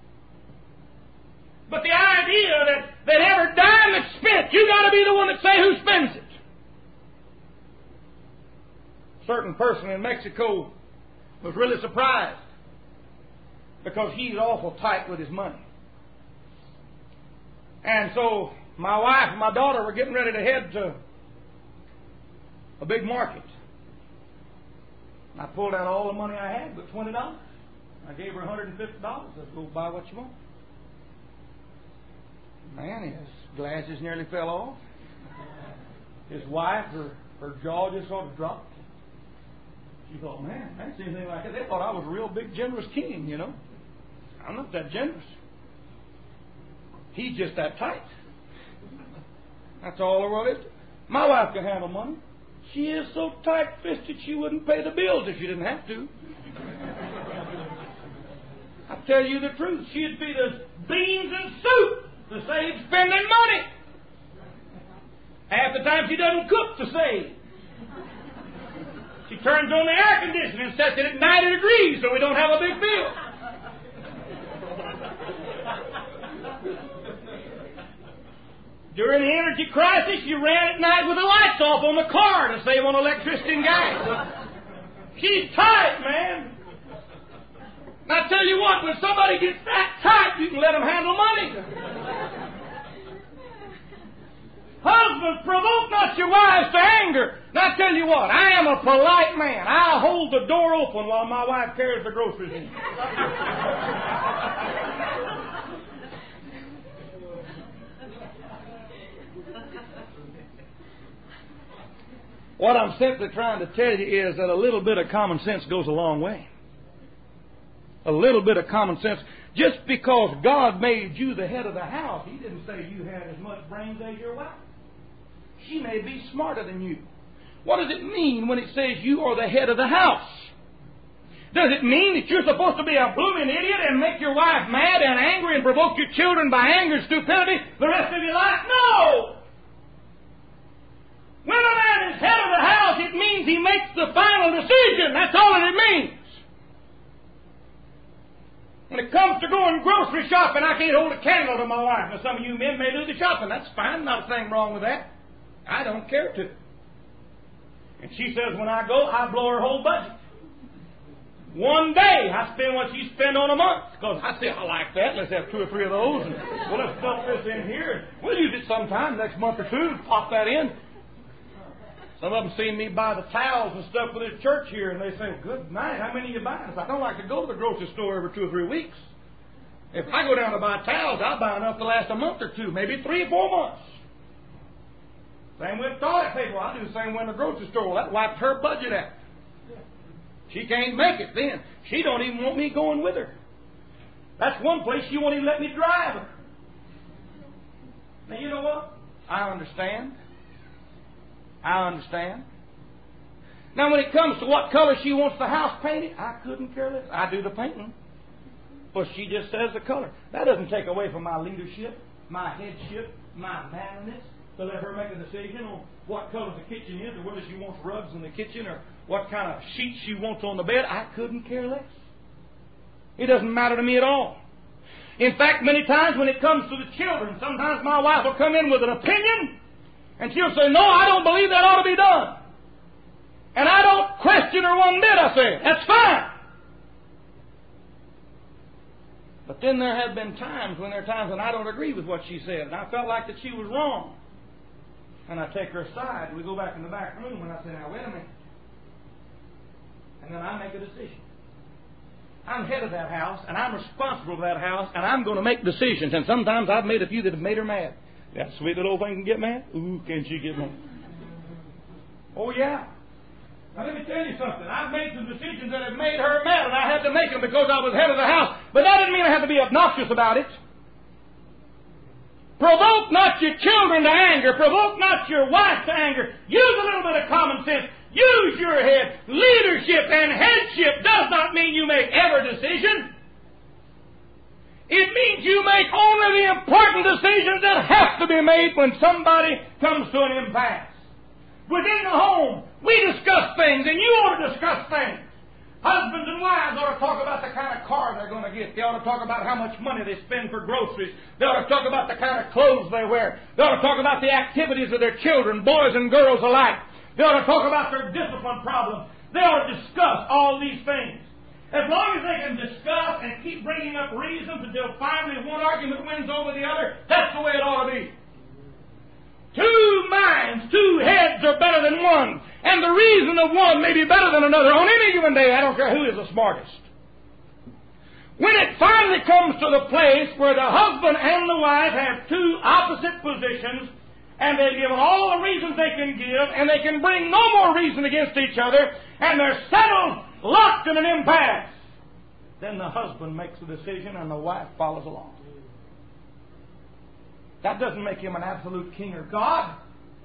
But the idea that every dime that's spent, you got to be the one that say who spends it. A certain person in Mexico was really surprised because he's awful tight with his money. And so my wife and my daughter were getting ready to head to a big market. I pulled out all the money I had but $20. I gave her $150. Let's go buy what you want. Man, his glasses nearly fell off. His wife, her jaw just sort of dropped. She thought, man, I didn't see anything like that. They thought I was a real big, generous king, you know. I'm not that generous. He's just that tight. That's all the world is. My wife can handle money. She is so tight-fisted she wouldn't pay the bills if she didn't have to. I tell you the truth, she'd feed us beans and soup to save spending money. Half the time she doesn't cook to save. She turns on the air conditioner and sets it at 90 degrees so we don't have a big bill. During the energy crisis, you ran at night with the lights off on the car to save on electricity and gas. She's tight, man. And I tell you what, when somebody gets that tight, you can let them handle money. Husbands, provoke not your wives to anger. And I tell you what, I am a polite man. I'll hold the door open while my wife carries the groceries in. What I'm simply trying to tell you is that a little bit of common sense goes a long way. A little bit of common sense. Just because God made you the head of the house, He didn't say you had as much brains as your wife. She may be smarter than you. What does it mean when it says you are the head of the house? Does it mean that you're supposed to be a blooming idiot and make your wife mad and angry and provoke your children by anger and stupidity the rest of your life? No! When a man is head of the house, it means he makes the final decision. That's all that it means. When it comes to going grocery shopping, I can't hold a candle to my wife. Now, some of you men may do the shopping. That's fine. Not a thing wrong with that. I don't care to. And she says when I go, I blow her whole budget. One day, I spend what she spend on a month. Because I say, I like that. Let's have 2 or 3 of those. And well, let's stuff this in here. We'll use it sometime next month or 2. Pop that in. Some of them seen me buy the towels and stuff for this church here, and they say, good night, how many are you buying? I don't like to go to the grocery store every 2 or 3 weeks. If I go down to buy towels, I'll buy enough to last a month or 2, maybe 3 or 4 months. Same with toilet paper. I do the same way in the grocery store. Well, that wiped her budget out. She can't make it then. She don't even want me going with her. That's one place she won't even let me drive her. Now, you know what? I understand. Now, when it comes to what color she wants the house painted, I couldn't care less. I do the painting. But she just says the color. That doesn't take away from my leadership, my headship, my manliness, to let her make a decision on what color the kitchen is, or whether she wants rugs in the kitchen, or what kind of sheets she wants on the bed. I couldn't care less. It doesn't matter to me at all. In fact, many times when it comes to the children, sometimes my wife will come in with an opinion, and she'll say, no, I don't believe that ought to be done. And I don't question her one bit, I say. That's fine. But then there have been times when I don't agree with what she said, and I felt like that she was wrong. And I take her aside, and we go back in the back room, and I say, now, wait a minute. And then I make a decision. I'm head of that house, and I'm responsible for that house, and I'm going to make decisions. And sometimes I've made a few that have made her mad. That sweet little old thing can get mad? Ooh, can she get mad? Oh, yeah. Now let me tell you something. I've made some decisions that have made her mad, and I had to make them because I was head of the house. But that didn't mean I had to be obnoxious about it. Provoke not your children to anger. Provoke not your wife to anger. Use a little bit of common sense. Use your head. Leadership and headship does not mean you make every decision. It means you make only the important decisions that have to be made when somebody comes to an impasse. Within the home, we discuss things, and you ought to discuss things. Husbands and wives ought to talk about the kind of car they're going to get. They ought to talk about how much money they spend for groceries. They ought to talk about the kind of clothes they wear. They ought to talk about the activities of their children, boys and girls alike. They ought to talk about their discipline problems. They ought to discuss all these things. As long as they can discuss and keep bringing up reasons until finally one argument wins over the other, that's the way it ought to be. Two minds, two heads are better than one. And the reason of one may be better than another on any given day. I don't care who is the smartest. When it finally comes to the place where the husband and the wife have two opposite positions, and they've given all the reasons they can give, and they can bring no more reason against each other, and they're settled, locked in an impasse, then the husband makes a decision and the wife follows along. That doesn't make him an absolute king or God.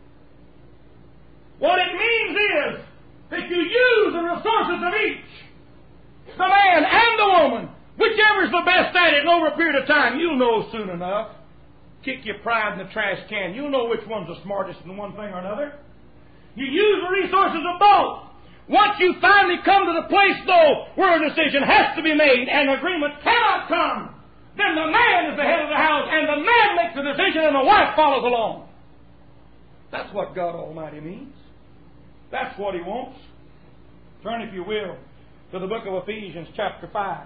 What it means is that you use the resources of each, the man and the woman, whichever's the best at it, and over a period of time, you'll know soon enough. Kick your pride in the trash can. You'll know which one's the smartest in one thing or another. You use the resources of both. Once you finally come to the place, though, where a decision has to be made and agreement cannot come, then the man is the head of the house, and the man makes the decision, and the wife follows along. That's what God Almighty means. That's what He wants. Turn, if you will, to the book of Ephesians, chapter 5.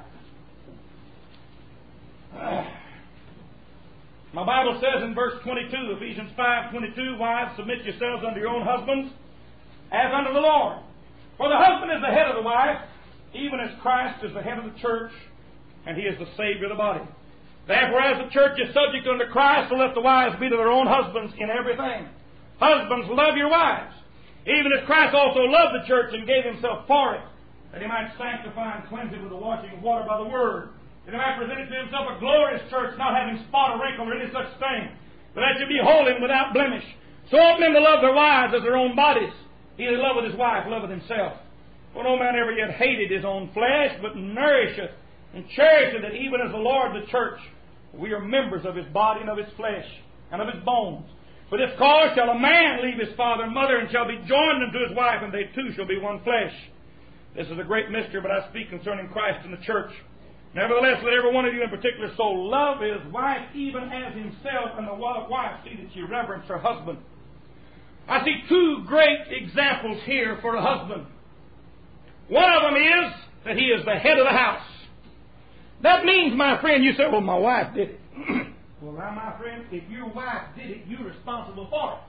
My Bible says in verse 22, Ephesians 5:22, wives, submit yourselves unto your own husbands, as unto the Lord. For the husband is the head of the wife, even as Christ is the head of the church, and He is the Savior of the body. Therefore, as the church is subject unto Christ, so let the wives be to their own husbands in everything. Husbands, love your wives, even as Christ also loved the church and gave Himself for it, that He might sanctify and cleanse it with the washing of water by the Word, that He might present it to Himself a glorious church, not having spot or wrinkle or any such thing, but that should be holy and without blemish. So ought men to love their wives as their own bodies. He that loveth his wife loveth himself. For no man ever yet hated his own flesh, but nourisheth and cherisheth it, even as the Lord the church. We are members of His body and of His flesh and of His bones. For this cause shall a man leave his father and mother, and shall be joined unto his wife, and they two shall be one flesh. This is a great mystery, but I speak concerning Christ and the church. Nevertheless, let every one of you in particular so love his wife, even as himself, and the wife see that she reverence her husband. I see two great examples here for a husband. One of them is that he is the head of the house. That means, my friend, you say, well, my wife did it. Well, now, my friend, if your wife did it, you're responsible for it.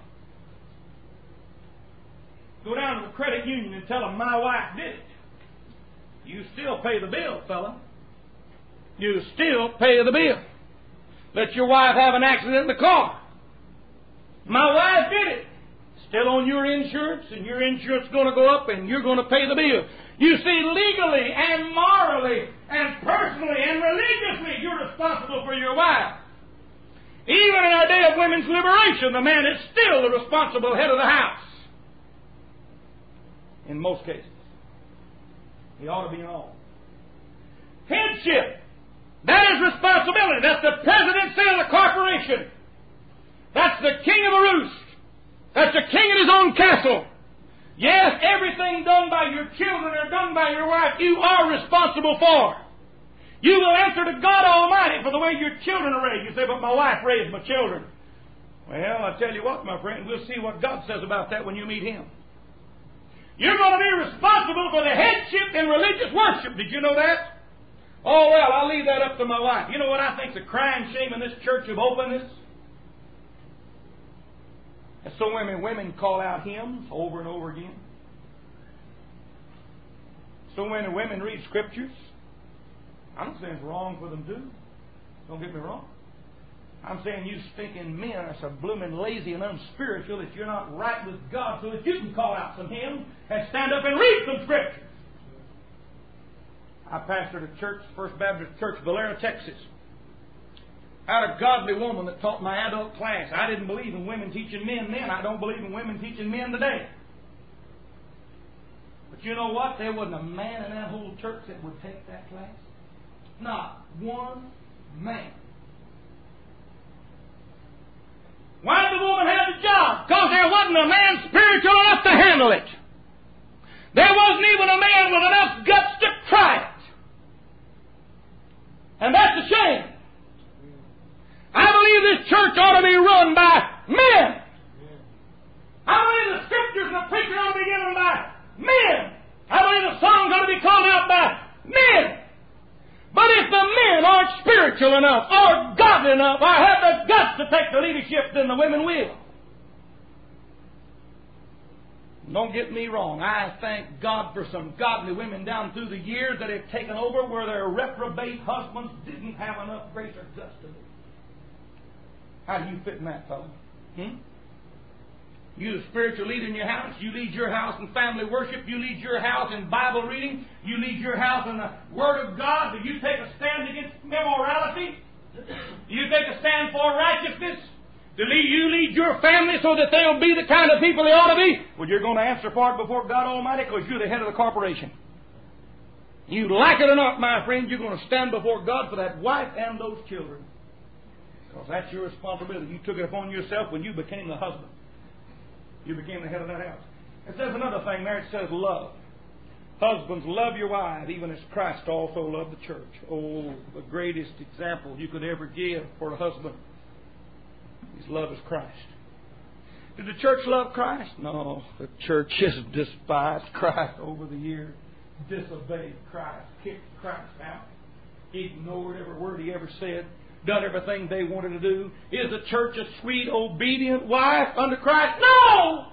Go down to the credit union and tell them, my wife did it. You still pay the bill, fella. You still pay the bill. Let your wife have an accident in the car. My wife did it. Still on your insurance, and your insurance is going to go up, and you're going to pay the bill. You see, legally and morally and personally and religiously, you're responsible for your wife. Even in our day of women's liberation, the man is still the responsible head of the house. In most cases. He ought to be in all. Headship. That is responsibility. That's the presidency of the corporation. That's the king of the roost. That's the king in his own castle. Yes, everything done by your children or done by your wife, you are responsible for. You will answer to God Almighty for the way your children are raised. You say, but my wife raised my children. Well, I tell you what, my friend, we'll see what God says about that when you meet Him. You're going to be responsible for the headship in religious worship. Did you know that? Oh, well, I'll leave that up to my wife. You know what I think's a crying shame in this church of openness? And so many women call out hymns over and over again. So many women read scriptures. I'm not saying it's wrong for them to do. Don't get me wrong. I'm saying you stinking men are so blooming lazy and unspiritual that you're not right with God so that you can call out some hymns and stand up and read some Scripture. I pastored a church, First Baptist Church, Valera, Texas. I had a godly woman that taught my adult class. I didn't believe in women teaching men then. I don't believe in women teaching men today. But you know what? There wasn't a man in that whole church that would take that class. Not one man. Why did the woman have the job? Because there wasn't a man spiritual enough to handle it. There wasn't even a man with enough guts to try it. And that's a shame. I believe this church ought to be run by men. I believe the Scriptures and the preacher ought to be given by men. I believe the songs ought to be called out by men. But if the men aren't spiritual enough or godly enough or have the guts to take the leadership, then the women will. Don't get me wrong. I thank God for some godly women down through the years that have taken over where their reprobate husbands didn't have enough grace or guts to do. How do you fit in that, fellow? You the spiritual leader in your house. You lead your house in family worship. You lead your house in Bible reading. You lead your house in the Word of God. Do you take a stand against immorality? Do you take a stand for righteousness? Do you lead your family so that they'll be the kind of people they ought to be? Well, you're going to answer for it before God Almighty because you're the head of the corporation. You like it or not, my friend, you're going to stand before God for that wife and those children. Because that's your responsibility. You took it upon yourself when you became the husband. You became the head of that house. It says another thing there. It says love. Husbands, love your wife, even as Christ also loved the church. Oh, the greatest example you could ever give for a husband. His love is Christ. Did the church love Christ? No. The church has despised Christ over the years. Disobeyed Christ. Kicked Christ out. Ignored every word He ever said. Done everything they wanted to do. Is the church a sweet, obedient wife under Christ? No!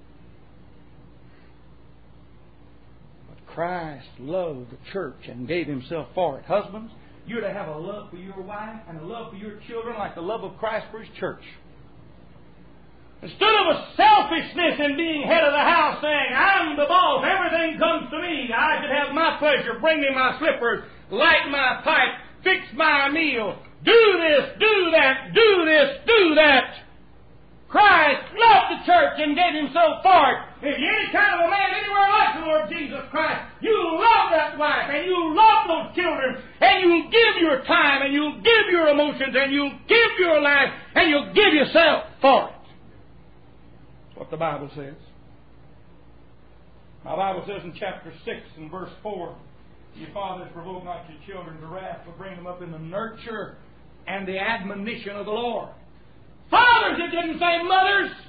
But Christ loved the church and gave Himself for it. Husbands, you're to have a love for your wife and a love for your children like the love of Christ for His church. Instead of a selfishness in being head of the house saying, I'm the boss, everything comes to me, I should have my pleasure, bring me my slippers, light my pipe, fix my meal, do this, do that, do this, do that. Christ loved the church and gave Himself for it. If you're any kind of a man anywhere like the Lord Jesus Christ, you love that wife and you love those children and you'll give your time and you'll give your emotions and you'll give your life and you'll give yourself for it. That's what the Bible says. My Bible says in chapter 6 and verse 4, Your fathers provoke not your children to wrath, but bring them up in the nurture and the admonition of the Lord. Fathers, it didn't say mothers.